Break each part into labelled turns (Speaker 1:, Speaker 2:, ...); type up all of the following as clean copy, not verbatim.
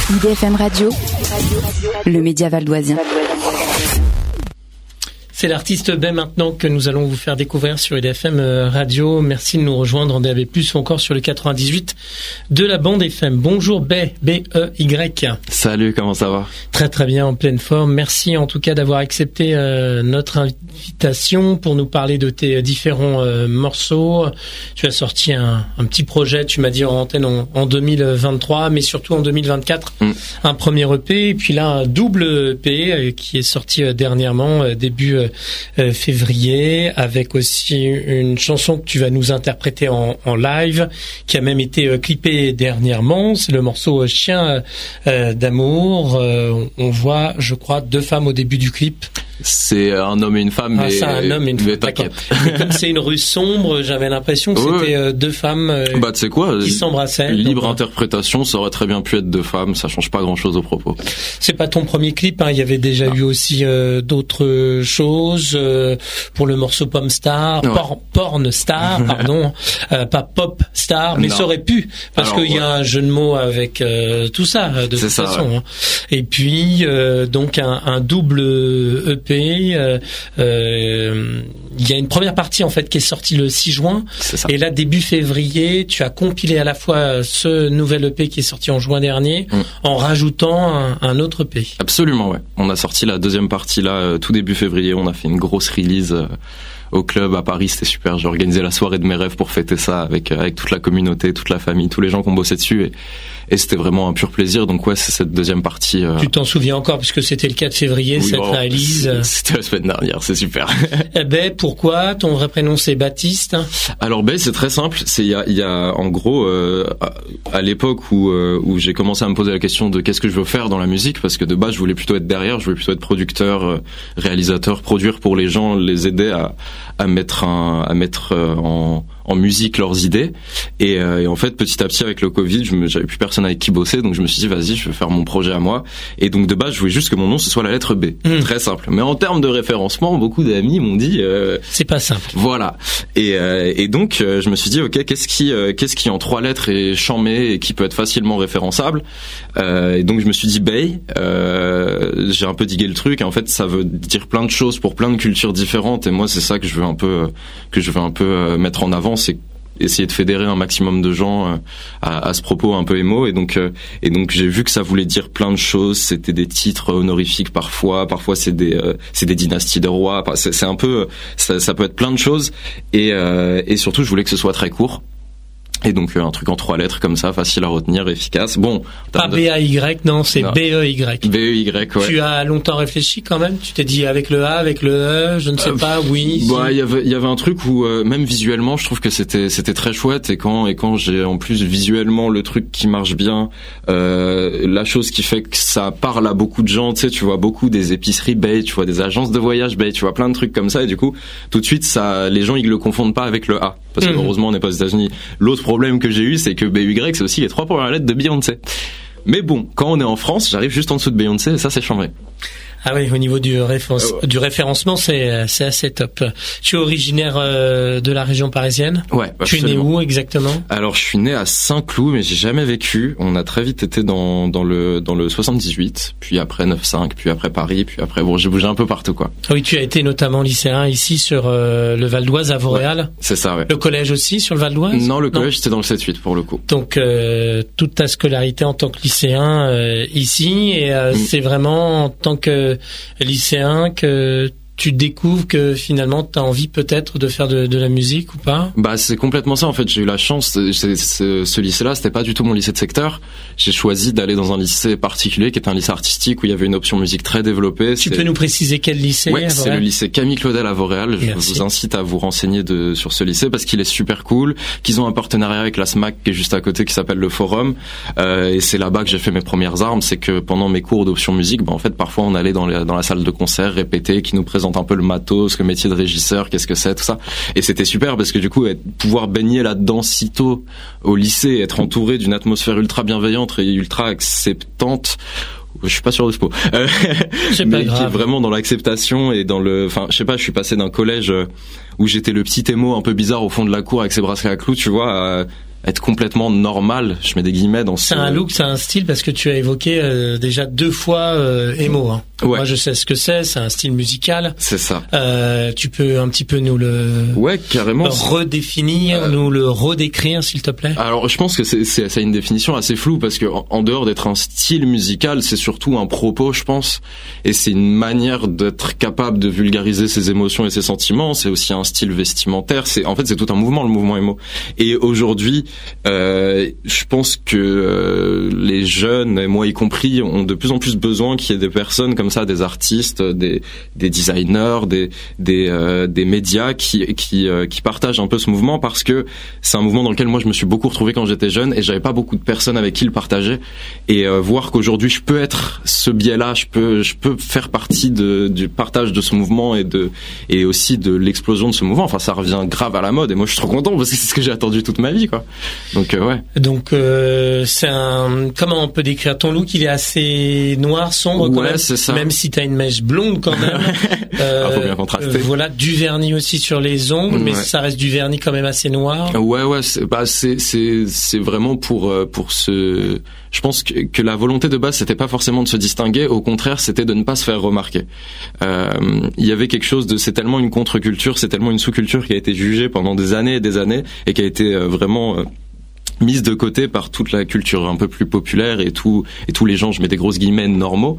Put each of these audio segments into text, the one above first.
Speaker 1: IDFM Radio, le média valdoisien.
Speaker 2: C'est l'artiste Bay maintenant que nous allons vous faire découvrir sur IDFM Radio. Merci de nous rejoindre en DAB+, ou encore sur le 98 de la bande FM. Bonjour Bay, B-E-Y.
Speaker 3: Salut, comment ça va?
Speaker 2: Très très bien, en pleine forme. Merci en tout cas d'avoir accepté notre invitation pour nous parler de tes différents morceaux. Tu as sorti un petit projet, tu m'as dit en antenne en 2023, mais surtout en 2024, un premier EP, et puis là un double EP qui est sorti dernièrement, début février, avec aussi une chanson que tu vas nous interpréter en live, qui a même été clippée dernièrement. C'est le morceau Chien d'amour. On voit, je crois, 2 femmes au début du clip.
Speaker 3: C'est un homme et une femme, mais,
Speaker 2: c'est un homme et une femme.
Speaker 3: T'inquiète.
Speaker 2: Comme c'est une rue sombre, j'avais l'impression que c'était 2 femmes
Speaker 3: tu sais quoi,
Speaker 2: qui s'embrassaient.
Speaker 3: Libre interprétation, ça aurait très bien pu être 2 femmes, ça change pas grand-chose au propos.
Speaker 2: C'est pas ton premier clip, il y avait déjà eu aussi d'autres choses pour le morceau Porn Star, pardon, pas Pop Star, mais ça aurait pu, parce qu'il y a un jeu de mots avec tout ça, de toute façon. Ouais. Et puis donc un double EP. Il y a une première partie en fait qui est sortie le 6 juin, et là début février tu as compilé à la fois ce nouvel EP qui est sorti en juin dernier en rajoutant un autre EP.
Speaker 3: Absolument, ouais. On a sorti la deuxième partie là tout début février, on a fait une grosse release au club à Paris, c'était super. J'ai organisé la soirée de mes rêves pour fêter ça avec toute la communauté, toute la famille, tous les gens qui ont bossé dessus, et c'était vraiment un pur plaisir. Donc ouais, c'est cette deuxième partie.
Speaker 2: Tu t'en souviens encore puisque c'était le 4 février, cette release.
Speaker 3: C'était la semaine dernière, c'est super.
Speaker 2: Bay, pourquoi ton vrai prénom c'est Baptiste?
Speaker 3: Alors Bay, c'est très simple. Il y a en gros à l'époque où j'ai commencé à me poser la question de qu'est-ce que je veux faire dans la musique, parce que de base je voulais plutôt être derrière, je voulais plutôt être producteur, réalisateur, produire pour les gens, les aider à mettre en musique leurs idées, et en fait petit à petit avec le Covid j'avais plus personne avec qui bosser, donc je me suis dit vas-y, je vais faire mon projet à moi, et donc de base je voulais juste que mon nom ce soit la lettre B. Très simple, mais en termes de référencement beaucoup d'amis m'ont dit
Speaker 2: c'est pas simple.
Speaker 3: Voilà, et donc je me suis dit ok, qu'est-ce qui en 3 lettres est chamé et qui peut être facilement référençable, et donc je me suis dit Bay. J'ai un peu digué le truc, et en fait ça veut dire plein de choses pour plein de cultures différentes, et moi c'est ça que je veux un peu mettre en avant, c'est essayer de fédérer un maximum de gens à ce propos un peu émo, et donc j'ai vu que ça voulait dire plein de choses. C'était des titres honorifiques parfois c'est des dynasties de rois, c'est un peu ça peut être plein de choses, et surtout je voulais que ce soit très court. Et donc un truc en 3 lettres comme ça, facile à retenir, efficace. Bon,
Speaker 2: pas B-A-Y, non, c'est B-E-Y.
Speaker 3: B-E-Y, ouais.
Speaker 2: Tu as longtemps réfléchi quand même? Tu t'es dit avec le A, avec le E, je ne sais pas, oui.
Speaker 3: Bah, il y avait un truc où même visuellement, je trouve que c'était très chouette, et quand j'ai en plus visuellement le truc qui marche bien, la chose qui fait que ça parle à beaucoup de gens, tu sais, tu vois beaucoup des épiceries Bay, tu vois des agences de voyage Bay, tu vois plein de trucs comme ça, et du coup, tout de suite les gens ils le confondent pas avec le A, parce que heureusement on n'est pas aux États-Unis. L'autre problème que j'ai eu, c'est que BY c'est aussi les 3 premières lettres de Beyoncé. Mais bon, quand on est en France, j'arrive juste en dessous de Beyoncé, et ça c'est chambé.
Speaker 2: Ah oui, au niveau du référencement, c'est assez top. Tu es originaire de la région parisienne?
Speaker 3: Ouais, absolument.
Speaker 2: Tu es né où exactement? Alors,
Speaker 3: je suis né à Saint-Cloud, mais j'ai jamais vécu. On a très vite été dans le 78, puis après 9-5, puis après Paris, puis après j'ai bougé un peu partout, quoi.
Speaker 2: Oui, tu as été notamment lycéen ici sur le Val d'Oise à Vauréal. Ouais,
Speaker 3: c'est ça, ouais.
Speaker 2: Le collège aussi sur le Val d'Oise?
Speaker 3: Non, le collège c'était dans le 7-8 pour le coup.
Speaker 2: Donc toute ta scolarité en tant que lycéen ici, et c'est vraiment en tant que lycéen que tu découvres que finalement tu as envie peut-être de faire de la musique ou pas?
Speaker 3: Bah c'est complètement ça en fait, j'ai eu la chance, ce lycée-là c'était pas du tout mon lycée de secteur, j'ai choisi d'aller dans un lycée particulier qui est un lycée artistique où il y avait une option musique très développée.
Speaker 2: Tu peux nous préciser quel lycée?
Speaker 3: Ouais, c'est le lycée Camille Claudel à Vauréal. Je vous incite à vous renseigner sur ce lycée parce qu'il est super cool, qu'ils ont un partenariat avec la SMAC qui est juste à côté qui s'appelle le Forum, et c'est là-bas que j'ai fait mes premières armes. C'est que pendant mes cours d'option musique, en fait parfois on allait dans la salle de concert répéter, qui nous présente un peu le matos, le métier de régisseur, qu'est-ce que c'est, tout ça. Et c'était super parce que du coup, pouvoir baigner là-dedans si tôt au lycée, être entouré d'une atmosphère ultra bienveillante et ultra acceptante, je suis pas sûr de ce mot, mais qui est vraiment dans l'acceptation et dans je sais pas, je suis passé d'un collège où j'étais le petit émo un peu bizarre au fond de la cour avec ses bracelets à clous, tu vois, être complètement normal. Je mets des guillemets dans
Speaker 2: C'est un look, c'est un style, parce que tu as évoqué déjà 2 fois emo. Hein.
Speaker 3: Ouais.
Speaker 2: Moi, je sais ce que c'est un style musical.
Speaker 3: C'est ça.
Speaker 2: Tu peux un petit peu nous le
Speaker 3: carrément
Speaker 2: redéfinir, nous le redécrire, s'il te plaît.
Speaker 3: Alors, je pense que c'est une définition assez floue, parce que en dehors d'être un style musical, c'est surtout un propos, je pense, et c'est une manière d'être capable de vulgariser ses émotions et ses sentiments. C'est aussi un style vestimentaire. C'est tout un mouvement, le mouvement emo. Et aujourd'hui, je pense que les jeunes, et moi y compris, ont de plus en plus besoin qu'il y ait des personnes comme ça, des artistes, des designers, des médias qui partagent un peu ce mouvement, parce que c'est un mouvement dans lequel moi je me suis beaucoup retrouvé quand j'étais jeune, et j'avais pas beaucoup de personnes avec qui le partager. Et voir qu'aujourd'hui je peux être ce biais-là, je peux faire partie du partage de ce mouvement et aussi de l'explosion de ce mouvement. Enfin, ça revient grave à la mode, et moi je suis trop content, parce que c'est ce que j'ai attendu toute ma vie, quoi. Donc ouais.
Speaker 2: Donc c'est comment on peut décrire ton look? Il est assez noir, sombre, quand même.
Speaker 3: C'est ça.
Speaker 2: Même si t'as une mèche blonde quand même.
Speaker 3: Faut bien contraster.
Speaker 2: Voilà, du vernis aussi sur les ongles, mais ça reste du vernis quand même assez noir.
Speaker 3: Ouais, c'est vraiment pour ce. Je pense que la volonté de base, c'était pas forcément de se distinguer, au contraire, c'était de ne pas se faire remarquer. Il y avait quelque chose de, c'est tellement une contre-culture, c'est tellement une sous-culture qui a été jugée pendant des années et des années, et qui a été vraiment mise de côté par toute la culture un peu plus populaire et tous les gens, je mets des grosses guillemets, normaux.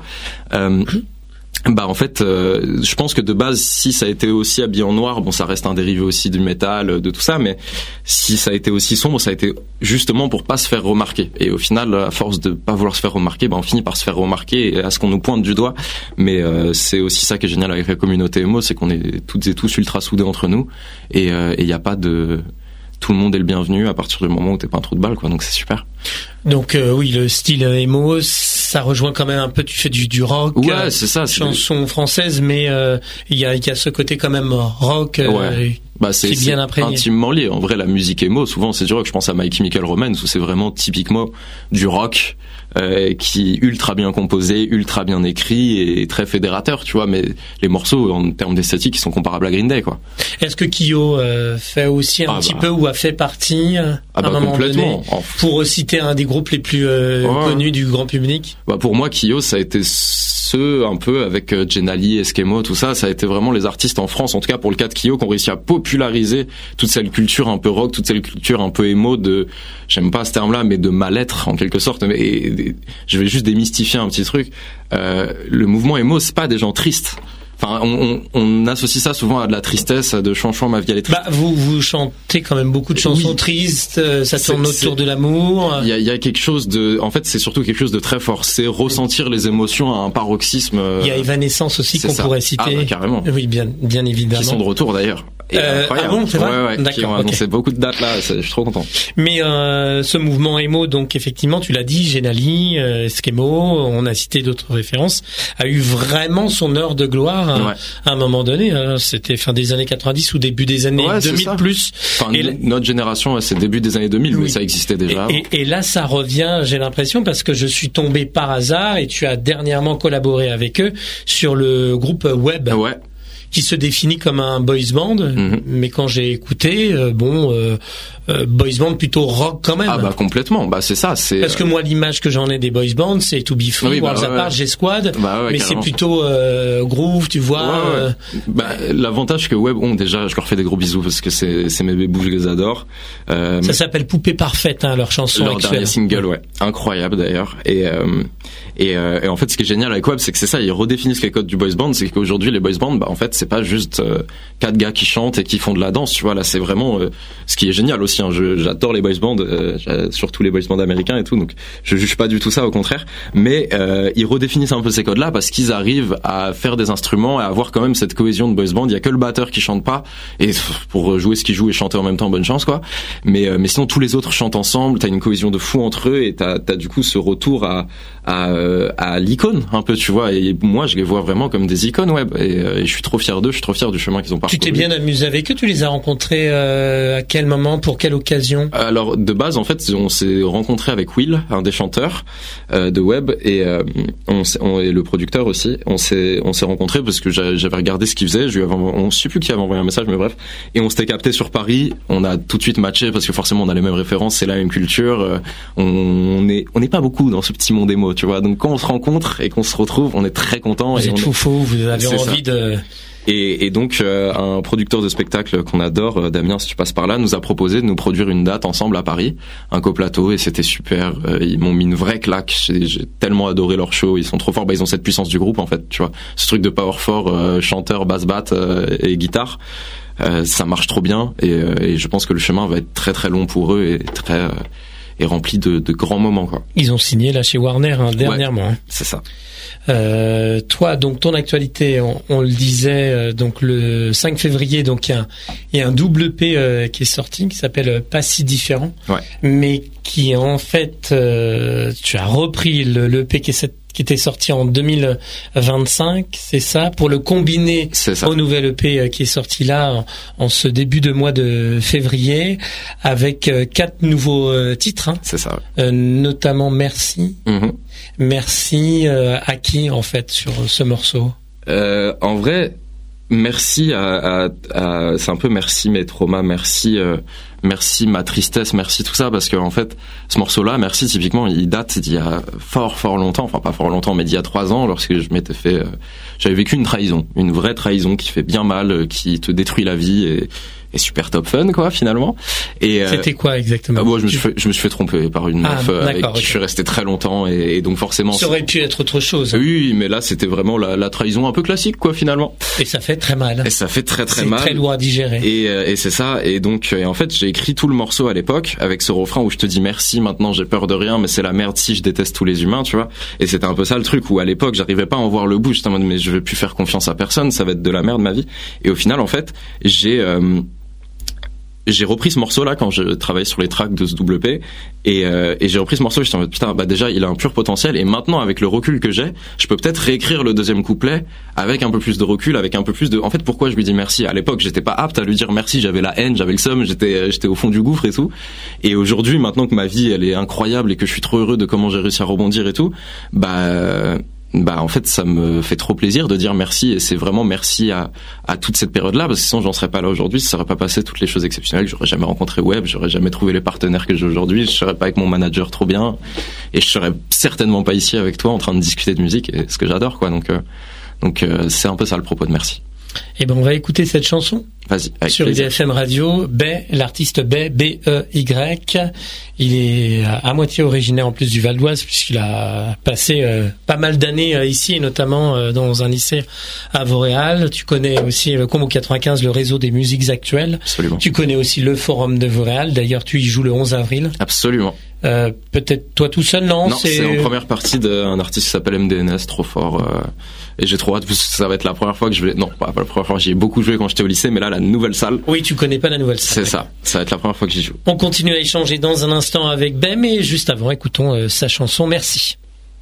Speaker 3: En fait, je pense que de base, si ça a été aussi habillé en noir, bon, ça reste un dérivé aussi du métal, de tout ça, mais si ça a été aussi sombre, ça a été justement pour pas se faire remarquer. Et au final, à force de pas vouloir se faire remarquer, on finit par se faire remarquer, et à ce qu'on nous pointe du doigt. Mais c'est aussi ça qui est génial avec la communauté emo, c'est qu'on est toutes et tous ultra soudés entre nous, et il y a pas de... Tout le monde est le bienvenu à partir du moment où t'es pas un trou de balle, quoi. Donc c'est super.
Speaker 2: Donc oui, le style emo, ça rejoint quand même un peu. Tu fais du rock,
Speaker 3: ouais, c'est ça,
Speaker 2: chanson française, mais il y a ce côté quand même rock.
Speaker 3: C'est
Speaker 2: bien imprégné.
Speaker 3: Intimement lié. En vrai, la musique emo, souvent c'est du rock. Je pense à My Chemical Romance, où c'est vraiment typiquement du rock qui est ultra bien composé, ultra bien écrit et très fédérateur, tu vois. Mais les morceaux, en termes d'esthétique, ils sont comparables à Green Day, quoi.
Speaker 2: Est-ce que Kyo fait aussi un petit peu, ou a fait partie à un moment
Speaker 3: complètement
Speaker 2: donné, pour citer un des groupes les plus connus du grand public?
Speaker 3: Pour moi, Kyo, ça a été un peu avec Genali, Eskimo, tout ça. Ça a été vraiment les artistes en France, en tout cas pour le cas de Kyo, qui ont réussi à populariser toute cette culture un peu rock, toute cette culture un peu emo j'aime pas ce terme-là, mais de mal-être en quelque sorte. Je vais juste démystifier un petit truc. Le mouvement emo, c'est pas des gens tristes. Enfin, on associe ça souvent à de la tristesse, de chanchant, ma vie elle est triste.
Speaker 2: Vous chantez quand même beaucoup de chansons tristes, ça tourne autour de l'amour.
Speaker 3: Il y a quelque chose en fait, c'est surtout quelque chose de très fort. C'est ressentir les émotions à un paroxysme.
Speaker 2: Il y a Evanescence aussi qu'on pourrait citer.
Speaker 3: Carrément.
Speaker 2: Oui, bien évidemment.
Speaker 3: Qui sont de retour d'ailleurs.
Speaker 2: Bon, c'est vrai?
Speaker 3: D'accord, qui ont annoncé beaucoup de dates là, je suis trop content.
Speaker 2: Mais ce mouvement emo, donc effectivement, tu l'as dit, Genali, Eskimo, on a cité d'autres références, a eu vraiment son heure de gloire à un moment donné. C'était fin des années 90 ou début des années 2000 plus.
Speaker 3: Enfin, notre génération, c'est début des années 2000, mais ça existait déjà.
Speaker 2: Et là, ça revient, j'ai l'impression, parce que je suis tombé par hasard, et tu as dernièrement collaboré avec eux sur le groupe Web.
Speaker 3: Ouais.
Speaker 2: Qui se définit comme un boys band, mais quand j'ai écouté, boys band plutôt rock quand même.
Speaker 3: Complètement. C'est ça.
Speaker 2: Parce que moi, l'image que j'en ai des boys bands, c'est To Be Free, Worlds Apart, G-Squad, mais c'est plutôt groove, tu vois.
Speaker 3: L'avantage que Web ont, déjà, je leur fais des gros bisous parce que c'est mes bébous, je les adore.
Speaker 2: Ça s'appelle Poupée Parfaite, leur chanson
Speaker 3: leur
Speaker 2: actuelle.
Speaker 3: Dernier single, incroyable d'ailleurs. Et en fait, ce qui est génial avec Web, c'est que c'est ça, ils redéfinissent les codes du boys band. C'est qu'aujourd'hui, les boys bands, en fait, c'est pas juste 4 gars qui chantent et qui font de la danse, tu vois. Là, c'est vraiment ce qui est génial aussi. J'adore les boys bands, surtout les boys bands américains et tout. Donc, je juge pas du tout ça, au contraire. Mais ils redéfinissent un peu ces codes-là parce qu'ils arrivent à faire des instruments et à avoir quand même cette cohésion de boys band. Il y a que le batteur qui chante pas, et pour jouer ce qu'il joue et chanter en même temps, bonne chance, quoi. Mais sinon, tous les autres chantent ensemble. T'as une cohésion de fou entre eux et t'as du coup ce retour à l'icône un peu, tu vois. Et moi, je les vois vraiment comme des icônes, et je suis trop fier fier d'eux, je suis trop fier du chemin qu'ils ont parcouru.
Speaker 2: Tu t'es bien amusé avec eux, tu les as rencontrés à quel moment, pour quelle occasion?
Speaker 3: Alors de base en fait on s'est rencontrés avec Will, un des chanteurs de Web, et et le producteur aussi. On s'est rencontrés parce que j'avais regardé ce qu'il faisait, on sait plus qui avait envoyé un message, mais bref, et on s'était capté sur Paris. On a tout de suite matché parce que forcément on a les mêmes références, c'est la même culture. On n'est pas beaucoup dans ce petit monde émo, tu vois. Donc quand on se rencontre et qu'on se retrouve, on est très content.
Speaker 2: Vous êtes fou, vous avez envie de...
Speaker 3: Et donc un producteur de spectacle qu'on adore, Damien, si tu passes par là, nous a proposé de nous produire une date ensemble à Paris, un coplateau, et c'était super. Ils m'ont mis une vraie claque. J'ai tellement adoré leur show. Ils sont trop forts. Ils ont cette puissance du groupe en fait, tu vois. Ce truc de power fort, chanteur, basse bat et guitare. Ça marche trop bien, et je pense que le chemin va être très très long pour eux et rempli de grands moments, quoi.
Speaker 2: Ils ont signé là chez Warner dernièrement.
Speaker 3: Ouais, c'est ça.
Speaker 2: Toi, donc ton actualité, on le disait, donc le 5 février, donc il y a un double EP qui est sorti, qui s'appelle Pas si différent, mais qui en fait, tu as repris le EP qui était sorti en 2025, c'est ça, pour le combiner au nouvel EP qui est sorti là en ce début de mois de février, avec 4 nouveaux titres. Hein.
Speaker 3: C'est ça.
Speaker 2: Notamment Merci. Mm-hmm. Merci à qui en fait sur ce morceau?
Speaker 3: En vrai, merci c'est un peu merci mes traumas, merci ma tristesse, merci tout ça, parce que en fait ce morceau-là, Merci, typiquement, il date d'il y a fort longtemps, enfin pas fort longtemps, mais d'il y a 3 ans, lorsque j'avais vécu une trahison, une vraie trahison qui fait bien mal, qui te détruit la vie et super top fun, quoi, finalement. Et
Speaker 2: c'était quoi exactement?
Speaker 3: Bon, je me suis fait tromper par une meuf avec qui je suis resté très longtemps, et donc forcément
Speaker 2: ça aurait pu être autre chose.
Speaker 3: Oui, mais là c'était vraiment la trahison un peu classique, quoi, finalement.
Speaker 2: Et ça fait très mal.
Speaker 3: Et ça fait très mal.
Speaker 2: C'est très lourd à digérer.
Speaker 3: Et c'est ça. Et donc en fait j'ai écrit tout le morceau à l'époque avec ce refrain où je te dis merci, maintenant j'ai peur de rien, mais c'est la merde si je déteste tous les humains, tu vois. Et c'était un peu ça le truc, où à l'époque j'arrivais pas à en voir le bout. J'étais en mode mais je vais plus faire confiance à personne, ça va être de la merde ma vie. Et au final en fait j'ai repris ce morceau-là quand je travaillais sur les tracks de ce double P, et j'ai repris ce morceau, j'étais en mode putain, déjà il a un pur potentiel, et maintenant avec le recul que j'ai, je peux peut-être réécrire le deuxième couplet avec un peu plus de recul, avec un peu plus de... En fait, pourquoi je lui dis merci? À l'époque, j'étais pas apte à lui dire merci, j'avais la haine, j'avais le seum, j'étais au fond du gouffre et tout. Et aujourd'hui, maintenant que ma vie elle est incroyable et que je suis trop heureux de comment j'ai réussi à rebondir et tout, en fait ça me fait trop plaisir de dire merci, et c'est vraiment merci à toute cette période-là, parce que sinon j'en serais pas là aujourd'hui, ça serait pas passé toutes les choses exceptionnelles, j'aurais jamais rencontré Web, j'aurais jamais trouvé les partenaires que j'ai aujourd'hui, je serais pas avec mon manager trop bien, et je serais certainement pas ici avec toi en train de discuter de musique, et ce que j'adore, quoi. Donc c'est un peu ça le propos de Merci.
Speaker 2: Et on va écouter cette chanson.
Speaker 3: Vas-y,
Speaker 2: sur IDFM Radio. Bay, l'artiste Bay, B-E-Y. Il est à moitié originaire en plus du Val d'Oise, puisqu'il a passé pas mal d'années ici, et notamment dans un lycée à Vauréal. Tu connais aussi, comme au 95, le réseau des musiques actuelles.
Speaker 3: Absolument.
Speaker 2: Tu connais aussi le Forum de Vauréal. D'ailleurs, tu y joues le 11 avril.
Speaker 3: Absolument.
Speaker 2: Peut-être toi tout seul, non?
Speaker 3: Non, c'est en première partie d'un artiste qui s'appelle MDNS, trop fort. Et j'ai trop hâte, parce que ça va être la première fois que je vais... Non, pas la première fois, j'y ai beaucoup joué quand j'étais au lycée, mais là, la nouvelle salle...
Speaker 2: Oui, tu connais pas la nouvelle salle.
Speaker 3: C'est ça va être la première fois que j'y joue.
Speaker 2: On continue à échanger dans un instant avec Ben, mais juste avant, écoutons sa chanson Merci.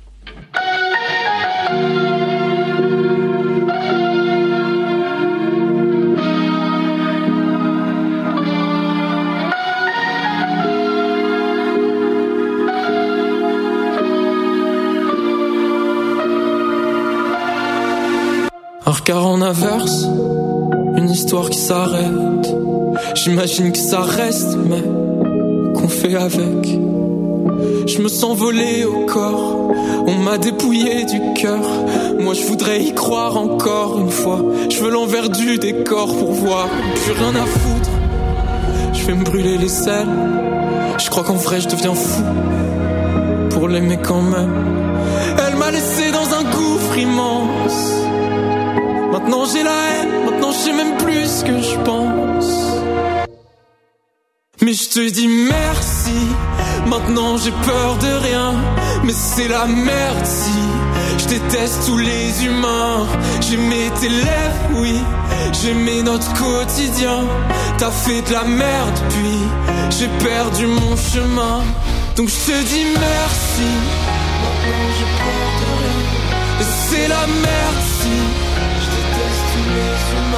Speaker 4: Un regard en averse, une histoire qui s'arrête. J'imagine que ça reste, mais qu'on fait avec. Je me sens volé au corps, on m'a dépouillé du cœur. Moi je voudrais y croire encore une fois. Je veux l'envers du décor pour voir. Plus rien à foutre, je vais me brûler les ailes. Je crois qu'en vrai je deviens fou pour l'aimer quand même. Elle m'a laissé dans un gouffre immense. Maintenant j'ai la haine, maintenant je sais même plus ce que je pense. Mais je te dis merci, maintenant j'ai peur de rien. Mais c'est la merde si je déteste tous les humains. J'aimais tes lèvres, oui, j'aimais notre quotidien. T'as fait de la merde puis j'ai perdu mon chemin. Donc je te dis merci, maintenant j'ai peur de rien. Et c'est la merde si je déteste tous les humains.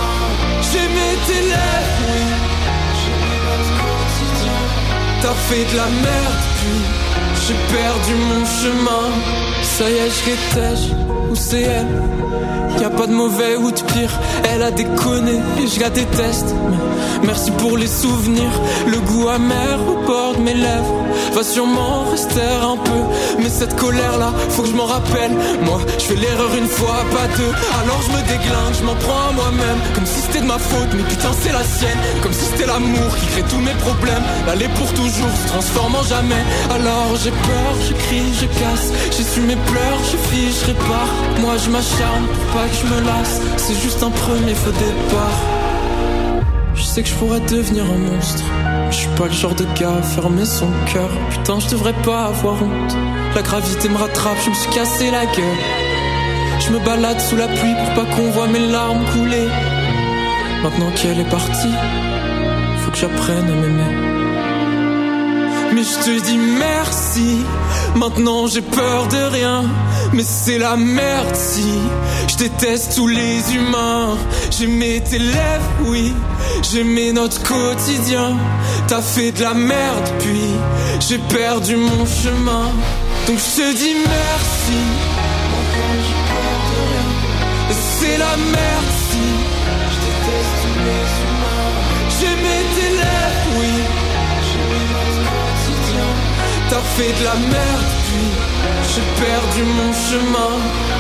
Speaker 4: T'as fait de la merde, puis j'ai perdu mon chemin. Ça y est, je l'étais, ou c'est elle. Y'a pas de mauvais ou de pire. Elle a déconné et je la déteste. Mais merci pour les souvenirs. Le goût amer au bord de mes lèvres va sûrement rester un peu. Mais cette colère là, faut que je m'en rappelle. Moi, je fais l'erreur une fois, pas deux. Alors je me déglingue, je m'en prends à moi-même. Comme si c'était de ma faute, mais putain c'est la sienne. Comme si c'était l'amour qui crée tous mes problèmes. L'aller pour toujours se transforme en jamais. Alors j'ai peur, je crie, je casse. J'essuie mes pleurs, je fuis, je répare. Moi je m'acharne pour pas que je me lasse. C'est juste un premier faux départ. Je sais que je pourrais devenir un monstre. Je suis pas le genre de gars à fermer son cœur. Putain, je devrais pas avoir honte. La gravité me rattrape, je me suis cassé la gueule. Je me balade sous la pluie pour pas qu'on voit mes larmes couler. Maintenant qu'elle est partie, faut que j'apprenne à m'aimer. Mais je te dis merci. Maintenant j'ai peur de rien. Mais c'est la merde si je déteste tous les humains. J'aimais tes lèvres, oui. J'aimais notre quotidien. T'as fait de la merde, puis j'ai perdu mon chemin. Donc je te dis merci. Maintenant j'ai peur de rien. C'est la merde si je déteste tous les humains. J'aimais tes lèvres, oui. J'aimais notre quotidien. T'as fait de la merde, puis j'ai perdu mon chemin.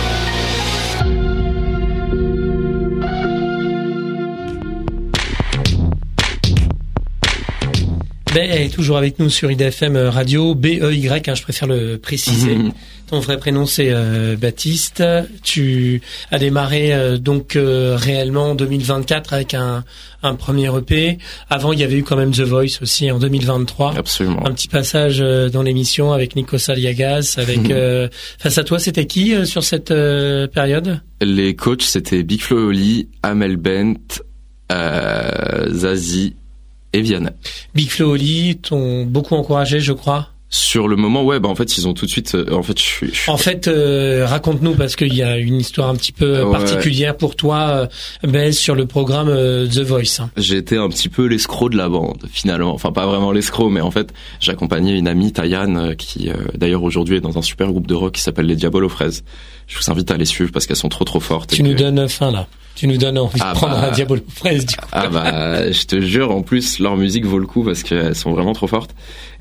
Speaker 2: Ben, elle est toujours avec nous sur IDFM Radio, B-E-Y, je préfère le préciser. Ton vrai prénom c'est Baptiste. Tu as démarré donc réellement en 2024 avec un premier EP. Avant, il y avait eu quand même The Voice aussi en 2023.
Speaker 3: Absolument.
Speaker 2: Un petit passage dans l'émission avec Nico Saliagas. Avec face à toi, c'était qui sur cette période?
Speaker 3: Les coachs, c'était Big Flo et Oli, Amel Bent, Zazie et Vianney.
Speaker 2: Big Flo et Oli t'ont beaucoup encouragé, je crois.
Speaker 3: Sur le moment, ouais, en fait, ils ont tout de suite. En fait,
Speaker 2: raconte-nous parce qu'il y a une histoire un petit peu particulière pour toi, sur le programme The Voice.
Speaker 3: J'ai été un petit peu l'escroc de la bande, finalement. Enfin, pas vraiment l'escroc, mais en fait, j'accompagnais une amie, Tayane, qui d'ailleurs aujourd'hui est dans un super groupe de rock qui s'appelle les Diabolos Fraises. Je vous invite à les suivre parce qu'elles sont trop fortes.
Speaker 2: Tu nous donnes faim là. Tu nous donnes envie de prendre un Diabolos Fraises du coup.
Speaker 3: Ah bah, je te jure, en plus, leur musique vaut le coup parce qu'elles sont vraiment trop fortes.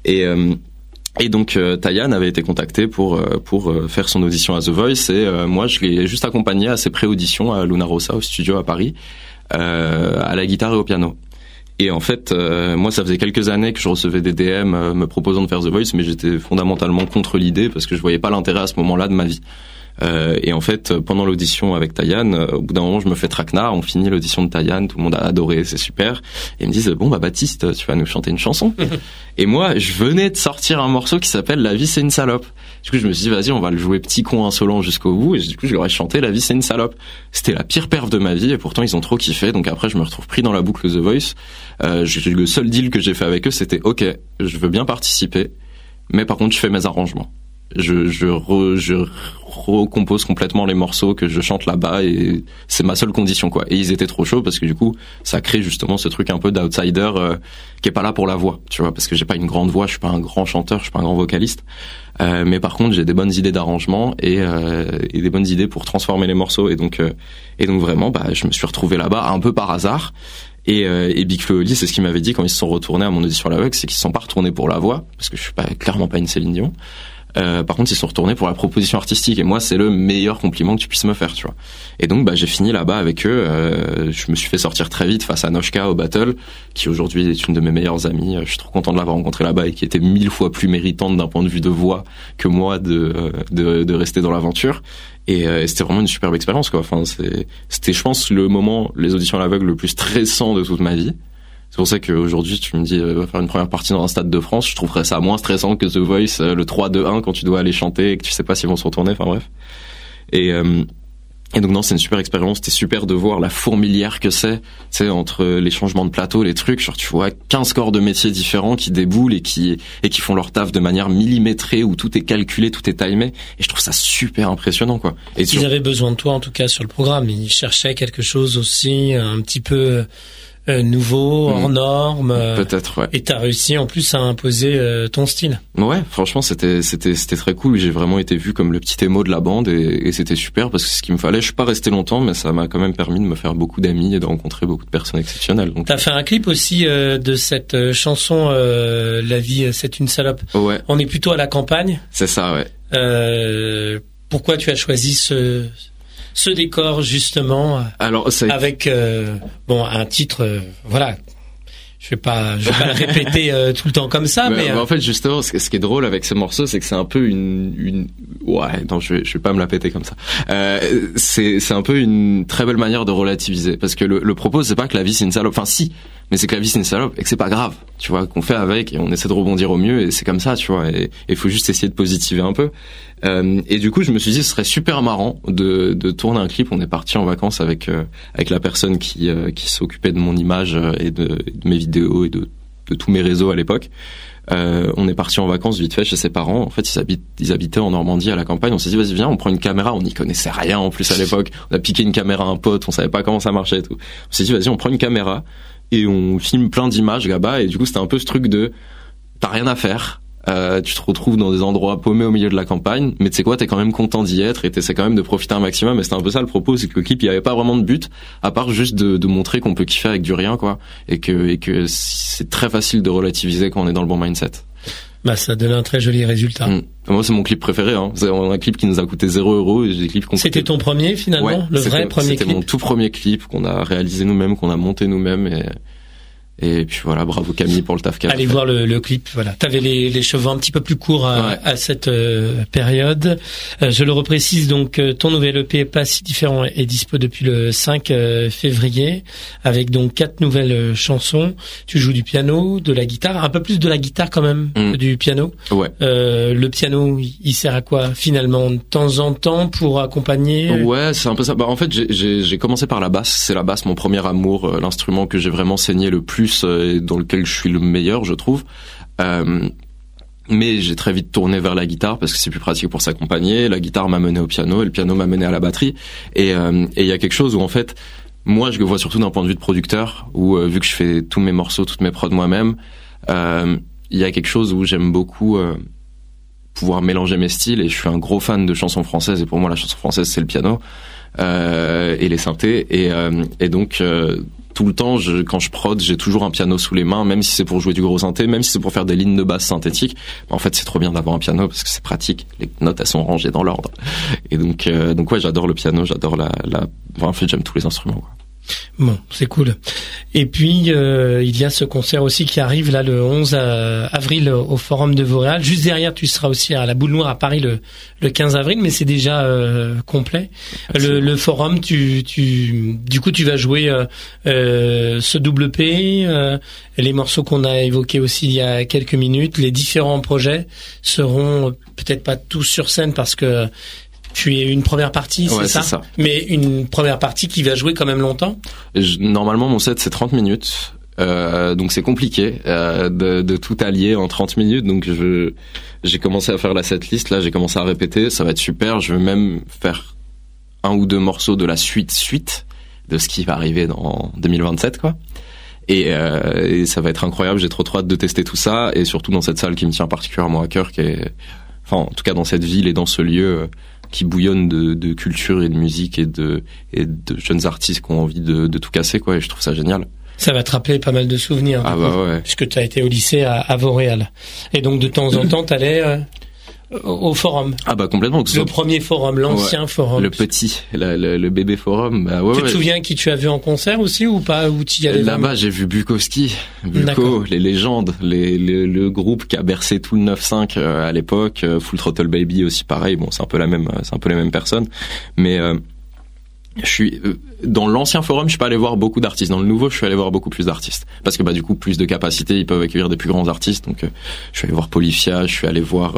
Speaker 3: Et donc Tayane avait été contactée pour faire son audition à The Voice et moi je l'ai juste accompagné à ses pré-auditions à Luna Rossa au studio à Paris à la guitare et au piano. Et en fait moi ça faisait quelques années que je recevais des DM me proposant de faire The Voice, mais j'étais fondamentalement contre l'idée parce que je voyais pas l'intérêt à ce moment-là de ma vie. Et en fait, pendant l'audition avec Tayane, au bout d'un moment, je me fais traquenard. On finit l'audition de Tayane, tout le monde a adoré, c'est super. Et ils me disent bon bah Baptiste, tu vas nous chanter une chanson. Et moi, je venais de sortir un morceau qui s'appelle La vie c'est une salope. Du coup, je me suis dit vas-y, on va le jouer petit con insolent jusqu'au bout. Et du coup, je leur ai chanté La vie c'est une salope. C'était la pire perf de ma vie et pourtant ils ont trop kiffé. Donc après, je me retrouve pris dans la boucle The Voice. Le seul deal que j'ai fait avec eux, c'était ok, je veux bien participer, mais par contre, je fais mes arrangements. Je recompose complètement les morceaux que je chante là-bas et c'est ma seule condition quoi. Et ils étaient trop chauds parce que du coup ça crée justement ce truc un peu d'outsider qui est pas là pour la voix, tu vois, parce que j'ai pas une grande voix, je suis pas un grand chanteur, je suis pas un grand vocaliste, mais par contre j'ai des bonnes idées d'arrangement et des bonnes idées pour transformer les morceaux et donc vraiment je me suis retrouvé là-bas un peu par hasard. Et Big Flo et Oli, c'est ce qu'ils m'avaient dit quand ils se sont retournés à mon audition à l'aveugle, c'est qu'ils se sont pas retournés pour la voix parce que je suis clairement pas une Céline Dion. Par contre, ils sont retournés pour la proposition artistique et moi, c'est le meilleur compliment que tu puisses me faire, tu vois. Et donc, j'ai fini là-bas avec eux. Je me suis fait sortir très vite face à Noshka au battle, qui aujourd'hui est une de mes meilleures amies. Je suis trop content de l'avoir rencontrée là-bas et qui était 1000 fois plus méritante d'un point de vue de voix que moi de rester dans l'aventure. Et c'était vraiment une superbe expérience, quoi. Enfin, c'était, je pense, les auditions à l'aveugle le plus stressant de toute ma vie. C'est pour ça qu'aujourd'hui, tu me dis, va faire une première partie dans un stade de France, je trouverais ça moins stressant que The Voice, le 3-2-1 quand tu dois aller chanter et que tu sais pas s'ils vont se retourner, enfin bref. Et donc non, c'est une super expérience, c'était super de voir la fourmilière que c'est, tu sais, entre les changements de plateau, les trucs, genre tu vois 15 corps de métiers différents qui déboulent et qui font leur taf de manière millimétrée où tout est calculé, tout est timé, et je trouve ça super impressionnant, quoi. Et
Speaker 2: ils avaient besoin de toi en tout cas sur le programme, ils cherchaient quelque chose aussi un petit peu nouveau, hors norme.
Speaker 3: Peut-être, ouais.
Speaker 2: Et t'as réussi en plus à imposer ton style.
Speaker 3: Ouais, franchement, c'était très cool. J'ai vraiment été vu comme le petit émo de la bande et c'était super parce que c'est ce qu'il me fallait. Je suis pas resté longtemps, mais ça m'a quand même permis de me faire beaucoup d'amis et de rencontrer beaucoup de personnes exceptionnelles. Donc,
Speaker 2: t'as fait un clip aussi de cette chanson La vie, c'est une salope.
Speaker 3: Ouais.
Speaker 2: On est plutôt à la campagne.
Speaker 3: C'est ça, ouais.
Speaker 2: Pourquoi tu as choisi ce décor justement? Alors, avec un titre, voilà. Je vais pas le répéter tout le temps comme ça, mais
Speaker 3: en fait justement, ce qui est drôle avec ce morceau, c'est que c'est un peu je vais pas me la péter comme ça. C'est un peu une très belle manière de relativiser, parce que le propos c'est pas que la vie c'est une salope, enfin si, mais c'est que la vie c'est une salope et que c'est pas grave, tu vois, qu'on fait avec et on essaie de rebondir au mieux et c'est comme ça, tu vois, et il faut juste essayer de positiver un peu. Et du coup, je me suis dit ce serait super marrant de tourner un clip. On est parti en vacances avec la personne qui s'occupait de mon image et de mes vidéos et de tous mes réseaux à l'époque. On est parti en vacances vite fait chez ses parents. En fait, ils habitaient en Normandie à la campagne. On s'est dit vas-y viens, on prend une caméra. On n'y connaissait rien en plus à l'époque. On a piqué une caméra à un pote. On savait pas comment ça marchait et tout. On s'est dit vas-y, on prend une caméra et on filme plein d'images là-bas. Et du coup, c'était un peu ce truc de t'as rien à faire. Tu te retrouves dans des endroits paumés au milieu de la campagne, mais tu sais quoi, t'es quand même content d'y être et t'essaies quand même de profiter un maximum. Et c'était un peu ça le propos, c'est que le clip, il y avait pas vraiment de but, à part juste de montrer qu'on peut kiffer avec du rien, quoi, et que c'est très facile de relativiser quand on est dans le bon mindset.
Speaker 2: Bah, ça donne un très joli résultat.
Speaker 3: Moi, c'est mon clip préféré, hein. C'est un clip qui nous a coûté 0€, et des clips qu'on
Speaker 2: C'était ton premier, finalement?
Speaker 3: Ouais,
Speaker 2: le vrai premier clip?
Speaker 3: C'était mon tout premier clip qu'on a réalisé nous-mêmes, qu'on a monté nous-mêmes, et puis voilà, bravo Camille pour le taf qu'elle a fait.
Speaker 2: Allez voir le clip, voilà. T'avais les cheveux un petit peu plus courts à cette période. Je le reprécise, donc ton nouvel EP Pas si différent est dispo depuis le 5 février, avec donc 4 nouvelles chansons. Tu joues du piano, de la guitare, un peu plus de la guitare quand même que du piano.
Speaker 3: Ouais.
Speaker 2: Le piano, il sert à quoi finalement, de temps en temps pour accompagner? Ouais,
Speaker 3: c'est un peu ça. Bah en fait, j'ai commencé par la basse. C'est la basse, mon premier amour, l'instrument que j'ai vraiment saigné le plus et dans lequel je suis le meilleur, je trouve. Mais j'ai très vite tourné vers la guitare parce que c'est plus pratique pour s'accompagner. La guitare m'a mené au piano et le piano m'a mené à la batterie. Et il y a quelque chose où en fait, moi je le vois surtout d'un point de vue de producteur, où vu que je fais tous mes morceaux, toutes mes prods moi-même, il y a quelque chose où j'aime beaucoup pouvoir mélanger mes styles, et je suis un gros fan de chansons françaises, et pour moi la chanson française c'est le piano et les synthés, et donc tout le temps, quand je prod, j'ai toujours un piano sous les mains, même si c'est pour jouer du gros synthé, même si c'est pour faire des lignes de basse synthétiques. En fait, c'est trop bien d'avoir un piano parce que c'est pratique. Les notes, elles sont rangées dans l'ordre. Et donc ouais, j'adore le piano, j'adore en fait, j'aime tous les instruments, quoi.
Speaker 2: Bon, c'est cool. Et puis il y a ce concert aussi qui arrive là le 11 avril au Forum de Vauréal. Juste derrière, tu seras aussi à la Boule Noire à Paris le 15 avril, mais c'est déjà complet. Le Forum, du coup tu vas jouer ce double P, les morceaux qu'on a évoqués aussi il y a quelques minutes. Les différents projets seront peut-être pas tous sur scène parce que tu es une première partie, c'est ça. Mais une première partie qui va jouer quand même longtemps.
Speaker 3: Normalement, mon set, c'est 30 minutes. Donc c'est compliqué de tout allier en 30 minutes. Donc j'ai commencé à faire la setlist. Là, j'ai commencé à répéter. Ça va être super. Je vais même faire 1 ou 2 morceaux de la suite de ce qui va arriver dans 2027, quoi. Et ça va être incroyable. J'ai trop hâte de tester tout ça. Et surtout dans cette salle qui me tient particulièrement à cœur, en tout cas dans cette ville et dans ce lieu qui bouillonne de culture et de musique et de jeunes artistes qui ont envie de tout casser, quoi. Et je trouve ça génial.
Speaker 2: Ça va te rappeler pas mal de souvenirs.
Speaker 3: Ah bah ouais.
Speaker 2: Puisque tu as été au lycée à Vauréal. Et donc de temps en temps, t'allais au forum.
Speaker 3: Ah bah complètement.
Speaker 2: Le premier forum, l'ancien forum.
Speaker 3: Le petit, le bébé forum. Bah ouais,
Speaker 2: tu te souviens qui tu as vu en concert aussi ou pas, où tu y allais?
Speaker 3: Là-bas, j'ai vu Bukowski, les légendes, le groupe qui a bercé tout le 9-5 à l'époque. Full Throttle Baby aussi, pareil. Bon, c'est un peu les mêmes personnes. Mais je suis dans l'ancien forum, je suis pas allé voir beaucoup d'artistes. Dans le nouveau, je suis allé voir beaucoup plus d'artistes parce que du coup plus de capacité, ils peuvent accueillir des plus grands artistes. Donc je suis allé voir Polyphia, je suis allé voir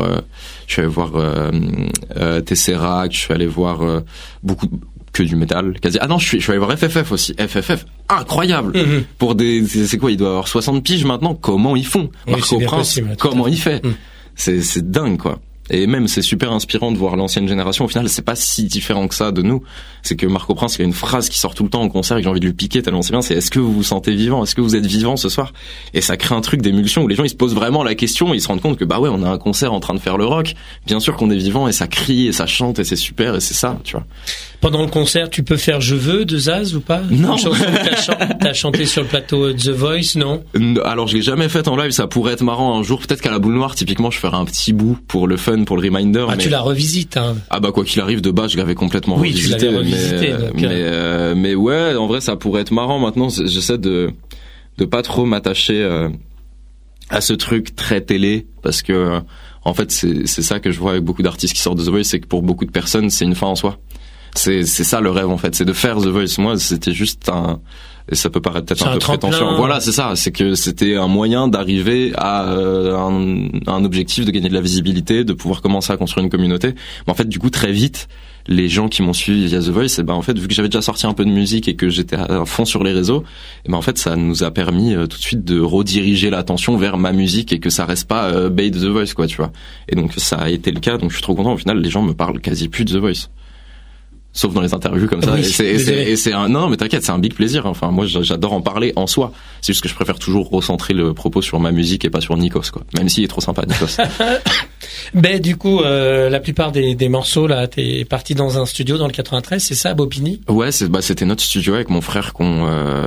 Speaker 3: Tesseract, je suis allé voir beaucoup que du métal quasi. Ah non, je suis allé voir FFF aussi. FFF incroyable. Pour c'est quoi, il doit avoir 60 piges maintenant. Comment ils font? Marco Prince, comment il fait? C'est dingue, quoi. Et même c'est super inspirant de voir l'ancienne génération. Au final, c'est pas si différent que ça de nous. C'est que Marco Prince, il a une phrase qui sort tout le temps en concert et que j'ai envie de lui piquer tellement c'est bien. C'est est-ce que vous vous sentez vivant? Est-ce que vous êtes vivant ce soir? Et ça crée un truc d'émulsion où les gens ils se posent vraiment la question et ils se rendent compte que bah ouais, on a un concert en train de faire le rock. Bien sûr qu'on est vivant et ça crie et ça chante et c'est super et c'est ça, tu vois.
Speaker 2: Pendant le concert, tu peux faire Je veux de Zaz ou pas?
Speaker 3: Non.
Speaker 2: Une chanson que t'as chanté sur le plateau The Voice, non?
Speaker 3: Alors je l'ai jamais fait en live, ça pourrait être marrant un jour. Peut-être qu'à la Boule Noire, typiquement, je ferai un petit bout pour le fun, pour le reminder.
Speaker 2: Ah, mais... tu la revisites, hein.
Speaker 3: Ah bah quoi qu'il arrive, de base, je l'avais complètement revisité.
Speaker 2: Oui, tu l'avais revisité.
Speaker 3: Mais ouais, en vrai, ça pourrait être marrant. Maintenant, j'essaie de pas trop m'attacher à ce truc très télé, parce que en fait, c'est ça que je vois avec beaucoup d'artistes qui sortent de The Voice, c'est que pour beaucoup de personnes, c'est une fin en soi. C'est ça le rêve en fait, c'est de faire The Voice. Moi, c'était juste et ça peut paraître peut-être un peu prétentieux. Voilà, c'est ça, c'est que c'était un moyen d'arriver à un objectif, de gagner de la visibilité, de pouvoir commencer à construire une communauté. Mais en fait, du coup, très vite, les gens qui m'ont suivi via The Voice, et ben en fait, vu que j'avais déjà sorti un peu de musique et que j'étais à fond sur les réseaux, et ben en fait, ça nous a permis tout de suite de rediriger l'attention vers ma musique et que ça reste pas Bay de The Voice, quoi, tu vois. Et donc ça a été le cas, donc je suis trop content. Au final, les gens me parlent quasi plus de The Voice. Sauf dans les interviews comme ça.
Speaker 2: Oui,
Speaker 3: et c'est un, non, mais t'inquiète, c'est un big plaisir. Enfin, moi, j'adore en parler en soi. C'est juste que je préfère toujours recentrer le propos sur ma musique et pas sur Nikos, quoi. Même s'il est trop sympa, Nikos.
Speaker 2: Ben, du coup, la plupart des morceaux, là, t'es parti dans un studio dans le 93, c'est ça, à Bobigny? Ouais,
Speaker 3: c'était notre studio avec mon frère qu'on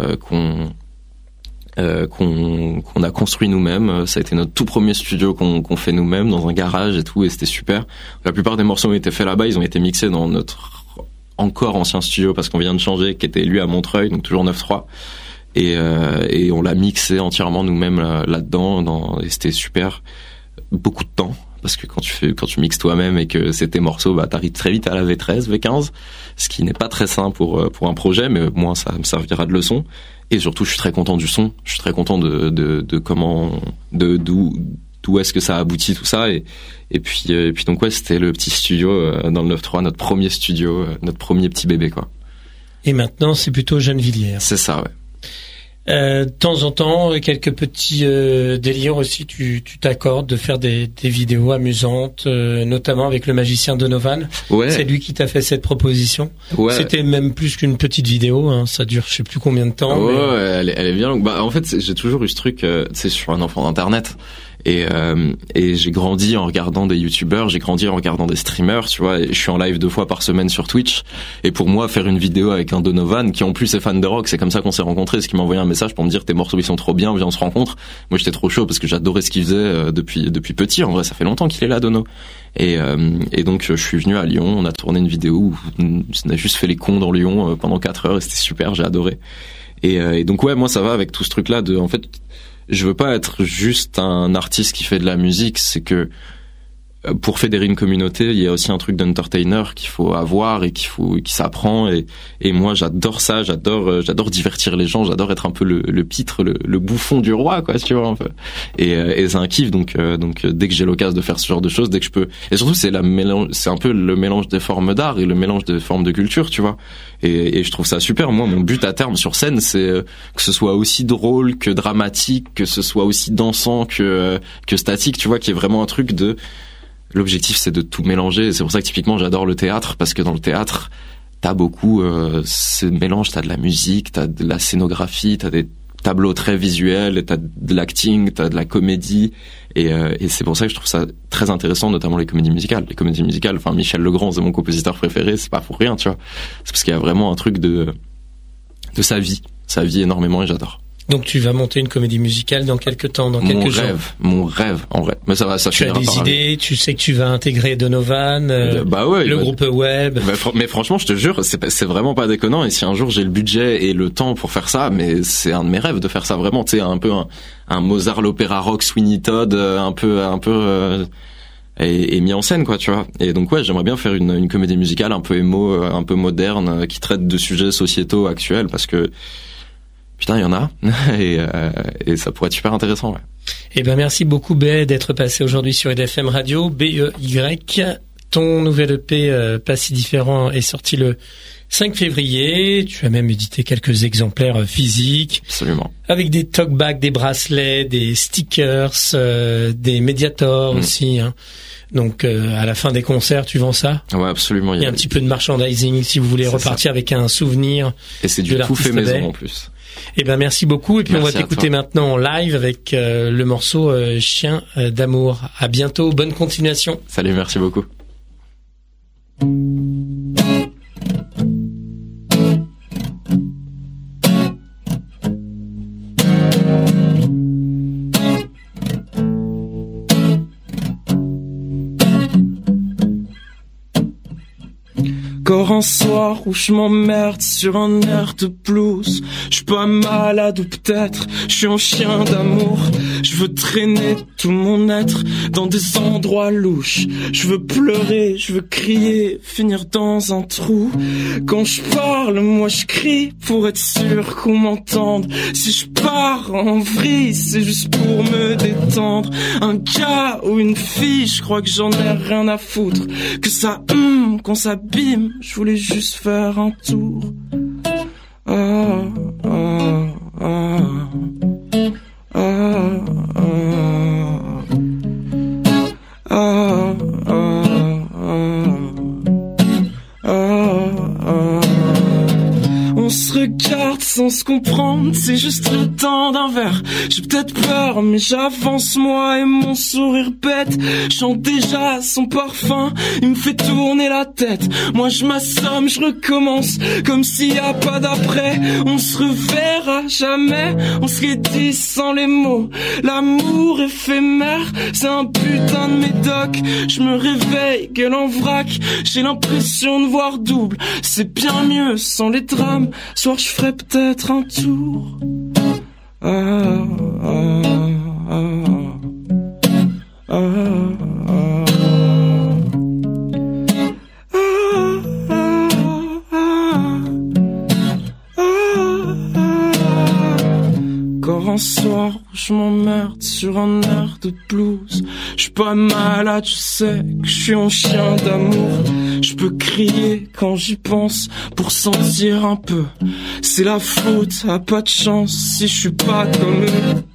Speaker 3: a construit nous-mêmes. Ça a été notre tout premier studio qu'on fait nous-mêmes dans un garage et tout, et c'était super. La plupart des morceaux ont été faits là-bas, ils ont été mixés dans notre encore ancien studio parce qu'on vient de changer, qui était lui à Montreuil, donc toujours 9-3. Et on l'a mixé entièrement nous-mêmes là-dedans, et c'était super. Beaucoup de temps, parce que quand tu mixes toi-même et que c'est tes morceaux, bah t'arrives très vite à la V13, V15, ce qui n'est pas très sain pour un projet, mais moi ça me servira de leçon. Et surtout, je suis très content du son, je suis très content de comment, d'où est-ce que ça aboutit tout ça, et puis donc ouais, c'était le petit studio dans le 9-3, notre premier studio, notre premier petit bébé, quoi.
Speaker 2: Et maintenant c'est plutôt Gennevilliers.
Speaker 3: C'est ça, ouais.
Speaker 2: De temps en temps, quelques petits délires aussi, tu t'accordes de faire des vidéos amusantes, notamment avec le magicien Donovan.
Speaker 3: Ouais.
Speaker 2: C'est lui qui t'a fait cette proposition.
Speaker 3: Ouais.
Speaker 2: C'était même plus qu'une petite vidéo, hein. Ça dure je sais plus combien de temps.
Speaker 3: Ouais,
Speaker 2: mais...
Speaker 3: elle est bien longue. Bah en fait, j'ai toujours eu ce truc, tu sais, je suis un enfant d'internet. Et j'ai grandi en regardant des youtubeurs, j'ai grandi en regardant des streamers, tu vois, et je suis en live 2 fois par semaine sur Twitch. Et pour moi, faire une vidéo avec un Donovan, qui en plus est fan de rock, c'est comme ça qu'on s'est rencontrés, ce qui m'a envoyé un message pour me dire tes morceaux ils sont trop bien, viens on se rencontre. Moi j'étais trop chaud parce que j'adorais ce qu'il faisait depuis petit, en vrai ça fait longtemps qu'il est là, Dono. Et donc je suis venu à Lyon, on a tourné une vidéo où on a juste fait les cons dans Lyon pendant 4 heures et c'était super, j'ai adoré. Et donc ouais, moi ça va avec tout ce truc là de, en fait, je veux pas être juste un artiste qui fait de la musique, c'est que pour fédérer une communauté, il y a aussi un truc d'entertainer qu'il faut avoir et qui s'apprend, et moi j'adore ça, j'adore divertir les gens, j'adore être un peu le pitre, le bouffon du roi, quoi, tu vois, un peu. Et c'est un kiff, donc dès que j'ai l'occasion de faire ce genre de choses, dès que je peux, et surtout c'est un peu le mélange des formes d'art et le mélange des formes de culture, tu vois. Et je trouve ça super. Moi, mon but à terme sur scène, c'est que ce soit aussi drôle que dramatique, que ce soit aussi dansant que statique, tu vois, qu'il y ait vraiment un truc de... L'objectif, c'est de tout mélanger. C'est pour ça que typiquement, j'adore le théâtre, parce que dans le théâtre, t'as beaucoup ce mélange. T'as de la musique, t'as de la scénographie, t'as des tableaux très visuels, t'as de l'acting, t'as de la comédie. Et c'est pour ça que je trouve ça très intéressant, notamment les comédies musicales. Les comédies musicales, enfin, Michel Legrand, c'est mon compositeur préféré, c'est pas pour rien, tu vois. C'est parce qu'il y a vraiment un truc de sa vie énormément, et j'adore.
Speaker 2: Donc tu vas monter une comédie musicale dans quelques temps, dans quelques jours.
Speaker 3: Mon rêve, en vrai. Mais ça
Speaker 2: tu as des idées, tu sais que tu vas intégrer Donovan,
Speaker 3: bah ouais,
Speaker 2: le groupe web.
Speaker 3: Mais franchement, je te jure, c'est vraiment pas déconnant. Et si un jour j'ai le budget et le temps pour faire ça, mais c'est un de mes rêves de faire ça vraiment. Tu sais, un peu un Mozart l'opéra rock, Sweeney Todd, un peu et mis en scène, quoi, tu vois. Et donc ouais, j'aimerais bien faire une comédie musicale un peu émo, un peu moderne, qui traite de sujets sociétaux actuels, parce que putain, il y en a, et ça pourrait être super intéressant, ouais.
Speaker 2: Eh ben, merci beaucoup, B, d'être passé aujourd'hui sur EDFM Radio, BEY, ton nouvel EP Pas si différent est sorti le 5 février. Tu as même édité quelques exemplaires physiques.
Speaker 3: Absolument.
Speaker 2: Avec des talkbacks, des bracelets, des stickers, des médiators aussi. Hein. Donc à la fin des concerts, tu vends ça?
Speaker 3: Ouais, absolument.
Speaker 2: Il y a un petit peu de merchandising si vous voulez repartir avec un souvenir.
Speaker 3: Et c'est du tout fait maison en plus.
Speaker 2: Eh ben merci beaucoup. Et puis merci, on va t'écouter maintenant en live avec le morceau Chien d'amour. À bientôt. Bonne continuation.
Speaker 3: Salut, merci beaucoup.
Speaker 4: Encore un soir où je m'emmerde sur un air de blues. Je suis pas malade ou peut-être je suis un chien d'amour. Je veux traîner tout mon être dans des endroits louches. Je veux pleurer, je veux crier, finir dans un trou. Quand je parle, moi je crie pour être sûr qu'on m'entende. Si je pars en vrille, c'est juste pour me détendre. Un gars ou une fille, je crois que j'en ai rien à foutre. Que ça qu'on s'abîme, je voulais juste faire un tour. On se regarde sans se comprendre, c'est juste le temps d'un verre. J'ai peut-être peur, mais j'avance moi et mon sourire bête. Chante déjà son parfum, il me fait tourner la tête. Moi je m'assomme, je recommence, comme s'il y a pas d'après. On se reverra jamais, on serait dit sans les mots. L'amour éphémère, c'est un putain de médoc. Je me réveille, gueule en vrac, j'ai l'impression de voir double. C'est bien mieux sans les drames. Soir je ferai peut-être un tour. Encore un soir où je m'emmerde sur un air de blues. Je suis pas malade, je sais que je suis un chien d'amour. Je peux crier quand j'y pense pour sentir un peu. C'est la faute, a pas de chance si je suis pas comme eux.